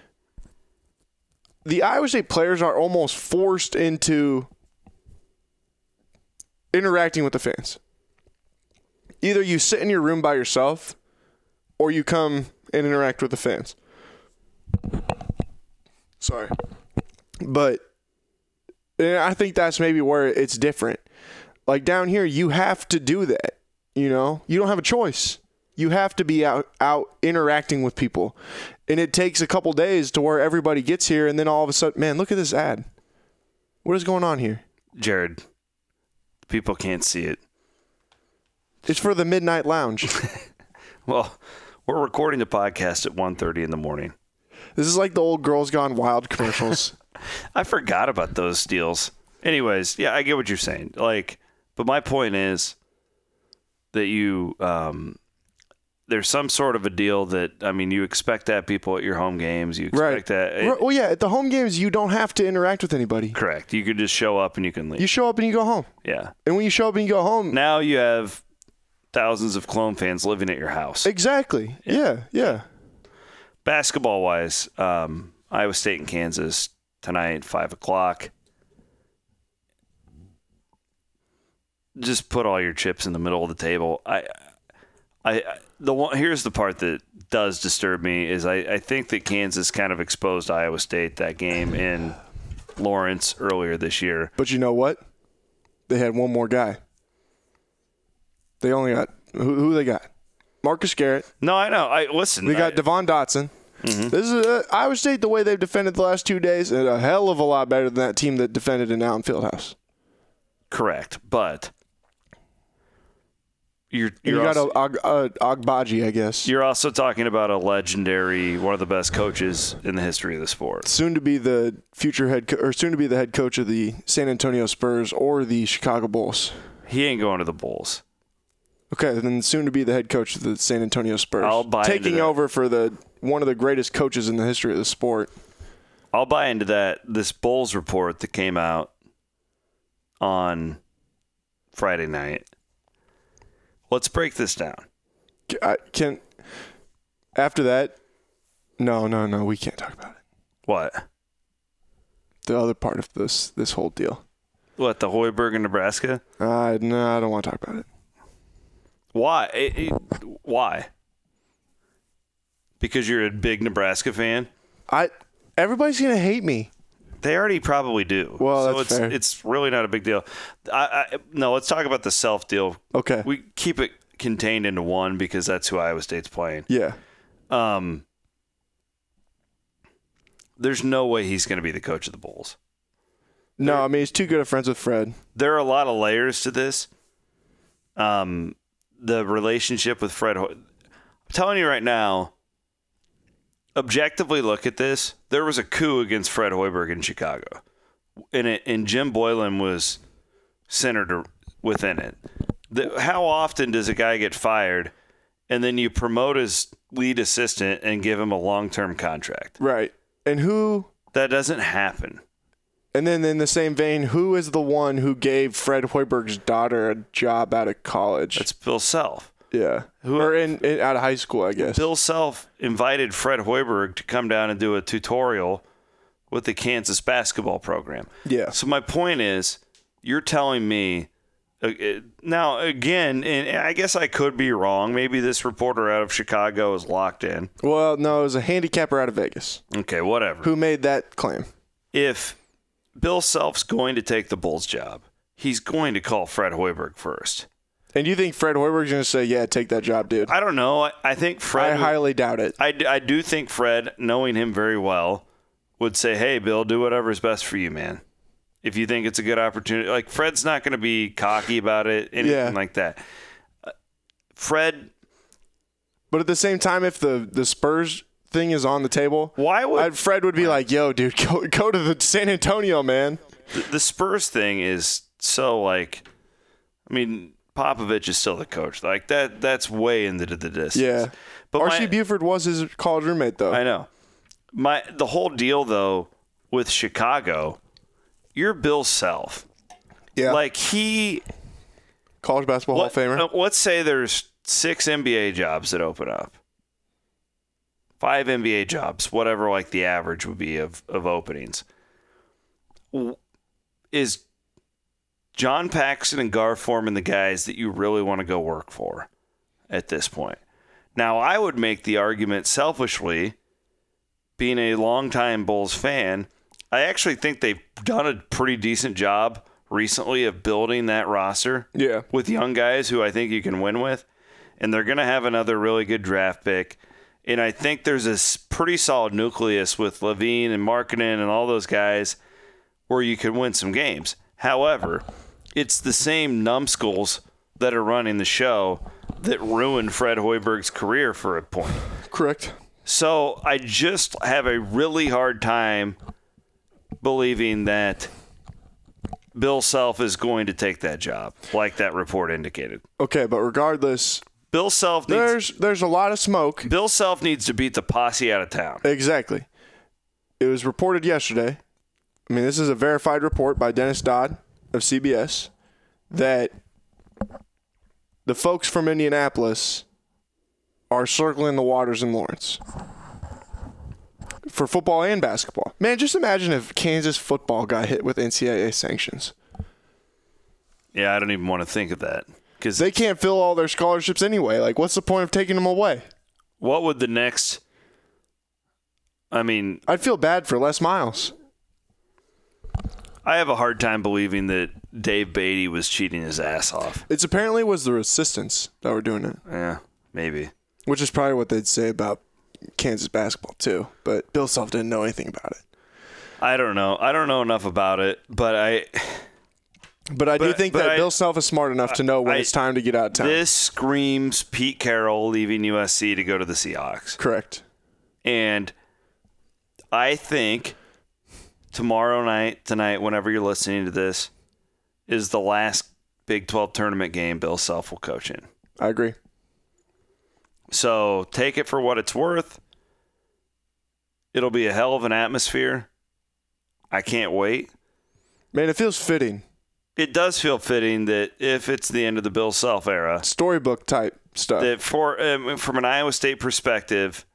[SPEAKER 1] the Iowa State players are almost forced into interacting with the fans. Either you sit in your room by yourself or you come and interact with the fans. Sorry. But and I think that's maybe where it's different. Like down here, you have to do that. You know, you don't have a choice. You have to be out out interacting with people, and it takes a couple days to where everybody gets here, and then all of a sudden, man, look at this ad. What is going on here?
[SPEAKER 2] Jared, people can't see it.
[SPEAKER 1] It's for the Midnight Lounge.
[SPEAKER 2] Well, we're recording the podcast at one thirty in the morning.
[SPEAKER 1] This is like the old Girls Gone Wild commercials.
[SPEAKER 2] I forgot about those deals. Anyways, yeah, I get what you're saying. Like, but my point is that you, um, there's some sort of a deal that, I mean, you expect that people at your home games. You
[SPEAKER 1] Right.
[SPEAKER 2] expect that.
[SPEAKER 1] Right. Well, yeah, at the home games, you don't have to interact with anybody.
[SPEAKER 2] Correct. You could just show up and you can leave.
[SPEAKER 1] You show up and you go home.
[SPEAKER 2] yeah.
[SPEAKER 1] And when you show up and you go home,
[SPEAKER 2] Now you have thousands of Clone fans living at your house.
[SPEAKER 1] exactly. Yeah, yeah.
[SPEAKER 2] Basketball wise, um, Iowa State and Kansas tonight, five o'clock. Just put all your chips in the middle of the table. I, I, I the one here's the part that does disturb me is I, I think that Kansas kind of exposed Iowa State that game in Lawrence earlier this year.
[SPEAKER 1] But you know what? They had one more guy. They only got who, who they got? Marcus Garrett.
[SPEAKER 2] No, I know. I listen.
[SPEAKER 1] They got
[SPEAKER 2] I,
[SPEAKER 1] Devon Dotson.
[SPEAKER 2] Mm-hmm.
[SPEAKER 1] This is uh, Iowa State. The way they've defended the last two days, is a hell of a lot better than that team that defended in Allen Fieldhouse.
[SPEAKER 2] correct, but you're
[SPEAKER 1] You
[SPEAKER 2] you're
[SPEAKER 1] got
[SPEAKER 2] also,
[SPEAKER 1] a, Og, uh, Ogbaji, I guess.
[SPEAKER 2] you're also talking about a legendary, one of the best coaches in the history of the sport.
[SPEAKER 1] Soon to be the future head, co- or soon to be the head coach of the San Antonio Spurs or the Chicago Bulls.
[SPEAKER 2] He ain't going to the Bulls.
[SPEAKER 1] Okay, then soon to be the head coach of the San Antonio Spurs.
[SPEAKER 2] I'll buy into
[SPEAKER 1] taking
[SPEAKER 2] that.
[SPEAKER 1] over for the one of the greatest coaches in the history of the sport.
[SPEAKER 2] I'll buy into that. This Bulls report that came out on Friday night. Let's break this down.
[SPEAKER 1] I can after that. No, no, no. We can't talk about it.
[SPEAKER 2] What?
[SPEAKER 1] The other part of this this whole deal.
[SPEAKER 2] What, the Hoiberg in Nebraska?
[SPEAKER 1] Uh, no, I don't want to talk about it.
[SPEAKER 2] Why? It- it- why? Because you're a big Nebraska fan?
[SPEAKER 1] I everybody's gonna hate me.
[SPEAKER 2] They already probably do.
[SPEAKER 1] Well,
[SPEAKER 2] so
[SPEAKER 1] that's
[SPEAKER 2] it's
[SPEAKER 1] fair.
[SPEAKER 2] it's really not a big deal. I, I no, let's talk about the self deal.
[SPEAKER 1] Okay.
[SPEAKER 2] We keep it contained into one because that's who Iowa State's playing.
[SPEAKER 1] Yeah.
[SPEAKER 2] Um, there's no way he's going to be the coach of the Bulls.
[SPEAKER 1] No, I mean he's too good of friends with Fred.
[SPEAKER 2] There are a lot of layers to this. Um, the relationship with Fred. Ho- I'm telling you right now. Objectively look at this. There was a coup against Fred Hoiberg in Chicago, and it, and Jim Boylan was centered within it. The, how often does a guy get fired and then you promote his lead assistant and give him a long-term contract?
[SPEAKER 1] Right. And who...
[SPEAKER 2] That doesn't happen.
[SPEAKER 1] And then in the same vein, who is the one who gave Fred Hoiberg's daughter a job out of college?
[SPEAKER 2] That's Bill Self.
[SPEAKER 1] Yeah.
[SPEAKER 2] Who,
[SPEAKER 1] or in, in out of high school, I guess.
[SPEAKER 2] Bill Self invited Fred Hoiberg to come down and do a tutorial with the Kansas basketball program.
[SPEAKER 1] Yeah.
[SPEAKER 2] So my point is, you're telling me uh, now again, and I guess I could be wrong. Maybe this reporter out of Chicago is locked in.
[SPEAKER 1] Well, no, it was a handicapper out of Vegas.
[SPEAKER 2] Okay, whatever.
[SPEAKER 1] Who made that claim?
[SPEAKER 2] If Bill Self's going to take the Bulls job, he's going to call Fred Hoiberg first.
[SPEAKER 1] And you think Fred Hoiberg's going to say, yeah, take that job, dude?
[SPEAKER 2] I don't know. I, I think Fred...
[SPEAKER 1] I highly doubt it.
[SPEAKER 2] I, I do think Fred, knowing him very well, would say, hey, Bill, do whatever's best for you, man. If you think it's a good opportunity. Like, Fred's not going to be cocky about it, anything
[SPEAKER 1] yeah.
[SPEAKER 2] like that. Uh, Fred...
[SPEAKER 1] But at the same time, if the, the Spurs thing is on the table,
[SPEAKER 2] why would
[SPEAKER 1] I'd, Fred would be like, yo, dude, go, go to the San Antonio, man.
[SPEAKER 2] The, the Spurs thing is so, like... I mean... Popovich is still the coach. Like that that's way into the distance.
[SPEAKER 1] Yeah.
[SPEAKER 2] But
[SPEAKER 1] R C
[SPEAKER 2] my,
[SPEAKER 1] Buford was his college roommate though.
[SPEAKER 2] I know. My the whole deal though with Chicago, you're Bill Self.
[SPEAKER 1] Yeah.
[SPEAKER 2] Like he
[SPEAKER 1] college basketball
[SPEAKER 2] what,
[SPEAKER 1] Hall of Famer.
[SPEAKER 2] Uh, let's say there's six N B A jobs that open up. Five N B A jobs, whatever like the average would be of, of openings. Is John Paxson and Gar Forman the guys that you really want to go work for at this point? Now, I would make the argument selfishly, being a longtime Bulls fan, I actually think they've done a pretty decent job recently of building that roster
[SPEAKER 1] yeah.
[SPEAKER 2] with young guys who I think you can win with. And they're going to have another really good draft pick. And I think there's a pretty solid nucleus with Levine and Markkanen and all those guys where you can win some games. However, it's the same numbskulls that are running the show that ruined Fred Hoiberg's career for a point.
[SPEAKER 1] Correct.
[SPEAKER 2] So I just have a really hard time believing that Bill Self is going to take that job, like that report indicated.
[SPEAKER 1] Okay, but regardless,
[SPEAKER 2] Bill Self needs,
[SPEAKER 1] there's there's a lot of smoke.
[SPEAKER 2] Bill Self needs to beat the posse out of town.
[SPEAKER 1] Exactly. It was reported yesterday. I mean, this is a verified report by Dennis Dodd of C B S that the folks from Indianapolis are circling the waters in Lawrence for football and basketball. Man, just imagine if Kansas football got hit with N C double A sanctions.
[SPEAKER 2] Yeah, I don't even want to think of that. Because
[SPEAKER 1] they can't fill all their scholarships anyway. Like, what's the point of taking them away?
[SPEAKER 2] What would the next... I mean...
[SPEAKER 1] I'd feel bad for Les Miles.
[SPEAKER 2] I have a hard time believing that Dave Beatty was cheating his ass off.
[SPEAKER 1] It's apparently was the assistants that were doing it.
[SPEAKER 2] Yeah, maybe.
[SPEAKER 1] Which is probably what they'd say about Kansas basketball too. But Bill Self didn't know anything about it.
[SPEAKER 2] I don't know. I don't know enough about it, but I...
[SPEAKER 1] But I
[SPEAKER 2] but,
[SPEAKER 1] do think that
[SPEAKER 2] I,
[SPEAKER 1] Bill Self is smart enough to know when
[SPEAKER 2] I,
[SPEAKER 1] it's time to get out of town.
[SPEAKER 2] This screams Pete Carroll leaving U S C to go to the Seahawks.
[SPEAKER 1] Correct.
[SPEAKER 2] And I think... Tomorrow night, tonight, whenever you're listening to this, is the last Big twelve tournament game Bill Self will coach in.
[SPEAKER 1] I agree.
[SPEAKER 2] So take it for what it's worth. It'll be a hell of an atmosphere. I can't wait.
[SPEAKER 1] Man, it feels fitting.
[SPEAKER 2] It does feel fitting that if it's the end of the Bill Self era,
[SPEAKER 1] storybook type stuff.
[SPEAKER 2] That for um, from an Iowa State perspective,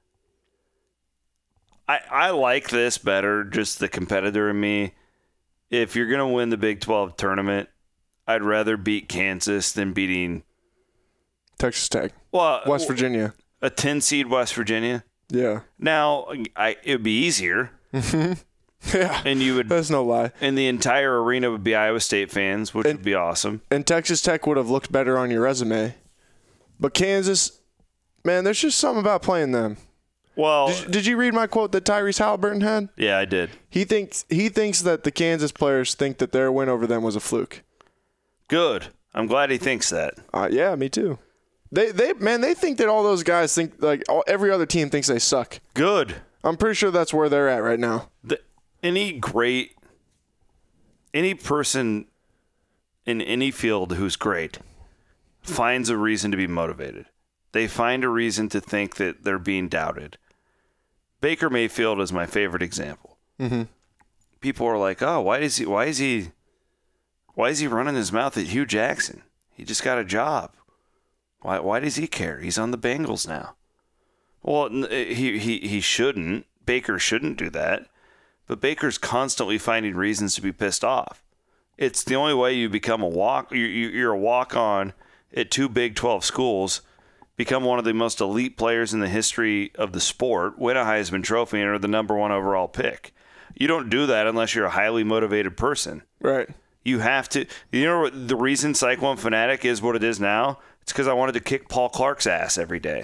[SPEAKER 2] I, I like this better, just the competitor in me. If you're going to win the Big twelve tournament, I'd rather beat Kansas than beating
[SPEAKER 1] Texas Tech.
[SPEAKER 2] Well,
[SPEAKER 1] West Virginia.
[SPEAKER 2] A ten seed West Virginia.
[SPEAKER 1] Yeah.
[SPEAKER 2] Now, I, it would be easier.
[SPEAKER 1] Yeah.
[SPEAKER 2] And you would.
[SPEAKER 1] That's no lie.
[SPEAKER 2] And the entire arena would be Iowa State fans, which
[SPEAKER 1] and,
[SPEAKER 2] would be awesome.
[SPEAKER 1] And Texas Tech would have looked better on your resume. But Kansas, man, there's just something about playing them.
[SPEAKER 2] Well,
[SPEAKER 1] did, did you read my quote that Tyrese Halliburton had?
[SPEAKER 2] Yeah, I did.
[SPEAKER 1] He thinks he thinks that the Kansas players think that their win over them was a fluke.
[SPEAKER 2] Good. I'm glad he thinks that.
[SPEAKER 1] Uh, yeah, me too. They they man, they think that all those guys think like all, every other team thinks they suck.
[SPEAKER 2] Good.
[SPEAKER 1] I'm pretty sure that's where they're at right now.
[SPEAKER 2] The, any great any person in any field who's great finds a reason to be motivated. They find a reason to think that they're being doubted. Baker Mayfield is my favorite example.
[SPEAKER 1] Mm-hmm.
[SPEAKER 2] People are like, "Oh, why is he? Why is he? Why is he running his mouth at Hugh Jackson? He just got a job. Why? Why does he care? He's on the Bengals now." Well, he he he shouldn't. Baker shouldn't do that. But Baker's constantly finding reasons to be pissed off. It's the only way you become a walk. You're a walk-on at two Big twelve schools, become one of the most elite players in the history of the sport, win a Heisman Trophy, and are the number one overall pick. You don't do that unless you're a highly motivated person.
[SPEAKER 1] Right.
[SPEAKER 2] You have to. You know what the reason Cyclone Fanatic is what it is now? It's because I wanted to kick Paul Clark's ass every day.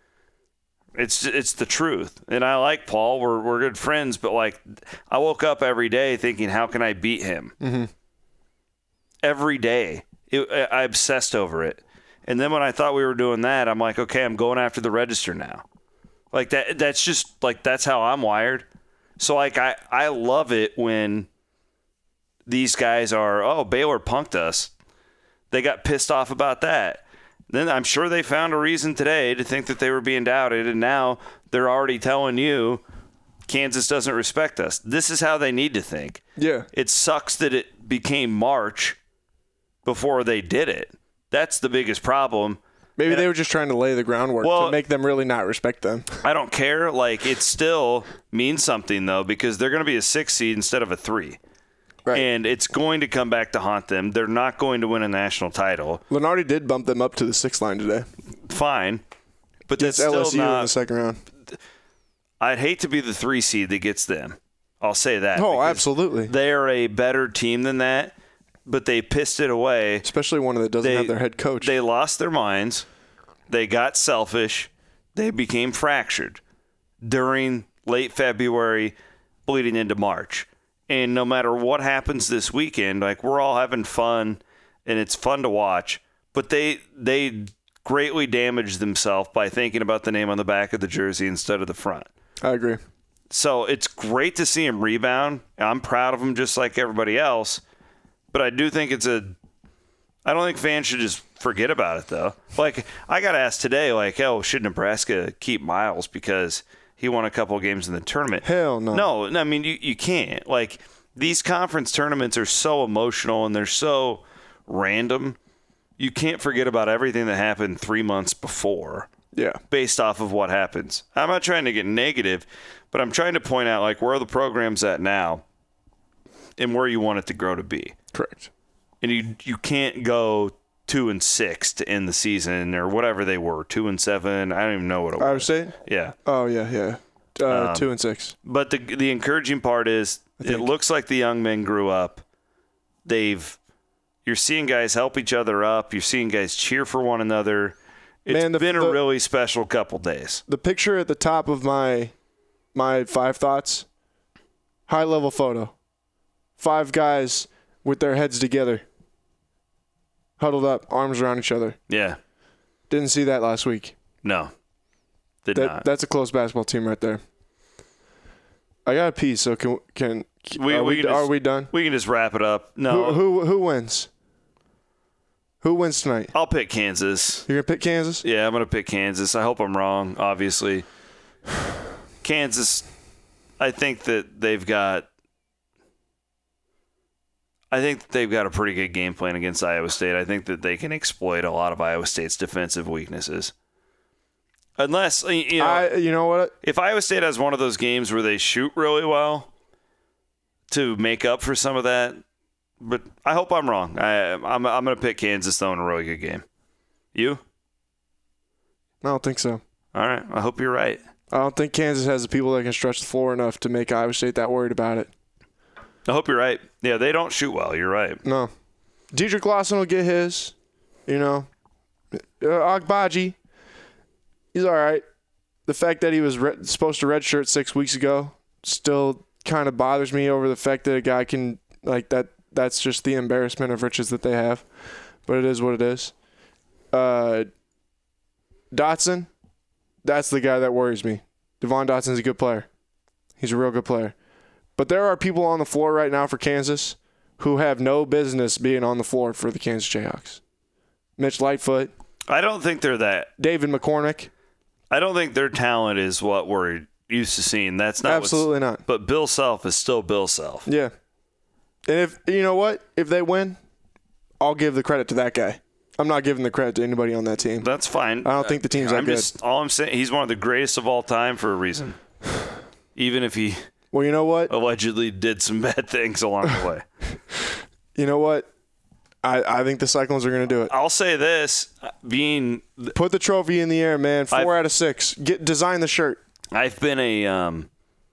[SPEAKER 2] It's it's the truth, and I like Paul. We're we're good friends, but like, I woke up every day thinking, how can I beat him?
[SPEAKER 1] Mm-hmm.
[SPEAKER 2] Every day, it, I obsessed over it, and then when I thought we were doing that, I'm like, okay, I'm going after the register now. Like that. That's just like that's how I'm wired. So like I I love it when these guys are, oh, Baylor punked us. They got pissed off about that. Then I'm sure they found a reason today to think that they were being doubted, and now they're already telling you Kansas doesn't respect us. This is how they need to think.
[SPEAKER 1] Yeah.
[SPEAKER 2] It sucks that it became March before they did it. That's the biggest problem.
[SPEAKER 1] Maybe
[SPEAKER 2] and
[SPEAKER 1] they were just trying to lay the groundwork
[SPEAKER 2] well,
[SPEAKER 1] to make them really not respect them.
[SPEAKER 2] I don't care. Like, it still means something, though, because they're going to be a six seed instead of a three.
[SPEAKER 1] Right.
[SPEAKER 2] And it's going to come back to haunt them. They're not going to win a national title.
[SPEAKER 1] Lenardi did bump them up to the sixth line today.
[SPEAKER 2] Fine. But that's
[SPEAKER 1] It's
[SPEAKER 2] still
[SPEAKER 1] L S U
[SPEAKER 2] not,
[SPEAKER 1] in the second round.
[SPEAKER 2] I'd hate to be the three seed that gets them. I'll say that.
[SPEAKER 1] Oh, absolutely.
[SPEAKER 2] They are a better team than that, but they pissed it away.
[SPEAKER 1] Especially one that doesn't
[SPEAKER 2] They-
[SPEAKER 1] have their head coach.
[SPEAKER 2] They lost their minds. They got selfish. They became fractured during late February, bleeding into March. And no matter what happens this weekend, like, we're all having fun, and it's fun to watch. But they they greatly damaged themselves by thinking about the name on the back of the jersey instead of the front.
[SPEAKER 1] I agree.
[SPEAKER 2] So it's great to see him rebound. I'm proud of him just like everybody else. But I do think it's a – I don't think fans should just forget about it, though. Like, I got asked today, like, oh, should Nebraska keep Miles because he won a couple of games in the tournament?
[SPEAKER 1] Hell no.
[SPEAKER 2] No, I mean, you, you can't. Like, these conference tournaments are so emotional and they're so random. You can't forget about everything that happened three months before.
[SPEAKER 1] Yeah.
[SPEAKER 2] Based off of what happens. I'm not trying to get negative, but I'm trying to point out, like, where are the programs at now and where you want it to grow to be.
[SPEAKER 1] Correct.
[SPEAKER 2] And you you can't go two and six to end the season or whatever they were, two and seven. I don't even know what it was.
[SPEAKER 1] Iowa State?
[SPEAKER 2] Yeah.
[SPEAKER 1] Oh, yeah, yeah. Uh,
[SPEAKER 2] Um,
[SPEAKER 1] two and six.
[SPEAKER 2] But the the encouraging part is it looks like the young men grew up. They've you're seeing guys help each other up. You're seeing guys cheer for one another. It's
[SPEAKER 1] Man, the-
[SPEAKER 2] been a
[SPEAKER 1] the-
[SPEAKER 2] really special couple days.
[SPEAKER 1] The picture at the top of my my five thoughts, high level photo. Five guys with their heads together, huddled up, arms around each other.
[SPEAKER 2] Yeah.
[SPEAKER 1] Didn't see that last week.
[SPEAKER 2] No. Did
[SPEAKER 1] That,
[SPEAKER 2] not.
[SPEAKER 1] that's a close basketball team right there. I got a piece, so can can
[SPEAKER 2] We-
[SPEAKER 1] are,
[SPEAKER 2] we
[SPEAKER 1] we,
[SPEAKER 2] can
[SPEAKER 1] are
[SPEAKER 2] just-
[SPEAKER 1] we done?
[SPEAKER 2] We can just wrap it up. No.
[SPEAKER 1] Who, who who wins? Who wins tonight?
[SPEAKER 2] I'll pick Kansas.
[SPEAKER 1] You're gonna pick Kansas?
[SPEAKER 2] Yeah, I'm going to pick Kansas. I hope I'm wrong, obviously. Kansas, I think that they've got I think they've got a pretty good game plan against Iowa State. I think that they can exploit a lot of Iowa State's defensive weaknesses. Unless, you know,
[SPEAKER 1] I you know what?
[SPEAKER 2] if Iowa State has one of those games where they shoot really well to make up for some of that, but I hope I'm wrong. I, I'm I'm going to pick Kansas, though, in a really good game. You?
[SPEAKER 1] I don't think so.
[SPEAKER 2] All right. I hope you're right.
[SPEAKER 1] I don't think Kansas has the people that can stretch the floor enough to make Iowa State that worried about it.
[SPEAKER 2] I hope you're right. Yeah, they don't shoot well. You're right.
[SPEAKER 1] No. Dedrick Lawson will get his. You know. Uh, Agbaji, he's all right. The fact that he was re- supposed to redshirt six weeks ago still kind of bothers me over the fact that a guy can, like, that. That's just the embarrassment of riches that they have. But it is what it is. Uh, Dotson, that's the guy that worries me. Devon Dotson's a good player. He's a real good player. But there are people on the floor right now for Kansas who have no business being on the floor for the Kansas Jayhawks. Mitch Lightfoot,
[SPEAKER 2] I don't think they're that.
[SPEAKER 1] David McCormick.
[SPEAKER 2] I don't think their talent is what we're used to seeing. That's not
[SPEAKER 1] Absolutely
[SPEAKER 2] what's,
[SPEAKER 1] not.
[SPEAKER 2] But Bill Self is still Bill Self.
[SPEAKER 1] Yeah. And if you know what? If they win, I'll give the credit to that guy. I'm not giving the credit to anybody on that team.
[SPEAKER 2] That's fine.
[SPEAKER 1] I don't think the team's that
[SPEAKER 2] I'm
[SPEAKER 1] good.
[SPEAKER 2] just, all I'm saying, he's one of the greatest of all time for a reason. Even if he
[SPEAKER 1] Well, you know what?
[SPEAKER 2] allegedly did some bad things along the way.
[SPEAKER 1] You know what? I, I think the Cyclones are going to do it.
[SPEAKER 2] I'll say this, being
[SPEAKER 1] Put the trophy in the air, man. Four
[SPEAKER 2] I've-
[SPEAKER 1] out of six. Get design the shirt.
[SPEAKER 2] I've been a um,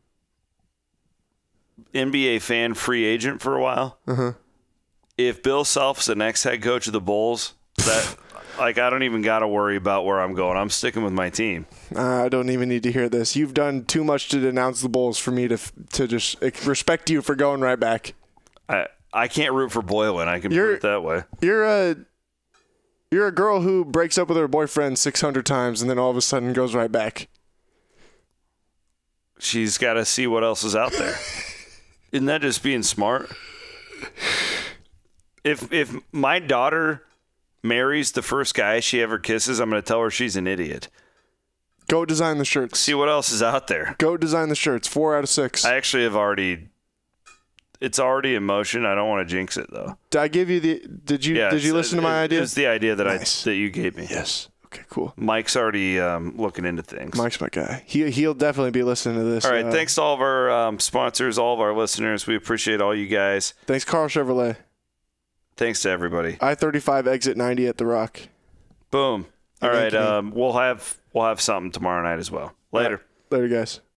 [SPEAKER 2] N B A fan free agent for a while.
[SPEAKER 1] Uh-huh.
[SPEAKER 2] If Bill Self's the next head coach of the Bulls, that like I don't even got to worry about where I'm going. I'm sticking with my team.
[SPEAKER 1] Uh, I don't even need to hear this. You've done too much to denounce the Bulls for me to to just respect you for going right back.
[SPEAKER 2] I I can't root for Boylan. I can
[SPEAKER 1] You're-
[SPEAKER 2] put it that way.
[SPEAKER 1] You're a you're a girl who breaks up with her boyfriend six hundred times and then all of a sudden goes right back.
[SPEAKER 2] She's got to see what else is out there. Isn't that just being smart? If if my daughter marries the first guy she ever kisses, I'm going to tell her she's an idiot.
[SPEAKER 1] Go design the shirts.
[SPEAKER 2] See what else is out there.
[SPEAKER 1] Go design the shirts. Four out of six.
[SPEAKER 2] I actually have already. It's already in motion. I don't want to jinx it though.
[SPEAKER 1] Did I give you the? Did you?
[SPEAKER 2] Yeah,
[SPEAKER 1] did you
[SPEAKER 2] it's-
[SPEAKER 1] listen to
[SPEAKER 2] it-
[SPEAKER 1] my idea?
[SPEAKER 2] It's the idea that
[SPEAKER 1] Nice.
[SPEAKER 2] I that you gave me.
[SPEAKER 1] Yes. Okay. Cool.
[SPEAKER 2] Mike's already um, looking into things.
[SPEAKER 1] Mike's my guy. He he'll definitely be listening to this.
[SPEAKER 2] All right.
[SPEAKER 1] uh,
[SPEAKER 2] Thanks to all of our um, sponsors, all of our listeners. We appreciate all you guys.
[SPEAKER 1] Thanks, Carl Chevrolet.
[SPEAKER 2] Thanks to everybody.
[SPEAKER 1] I thirty-five exit ninety at the Rock.
[SPEAKER 2] Boom. All
[SPEAKER 1] Thank
[SPEAKER 2] right.
[SPEAKER 1] you.
[SPEAKER 2] Um, we'll have we'll have something tomorrow night as well. Later.
[SPEAKER 1] Later, guys.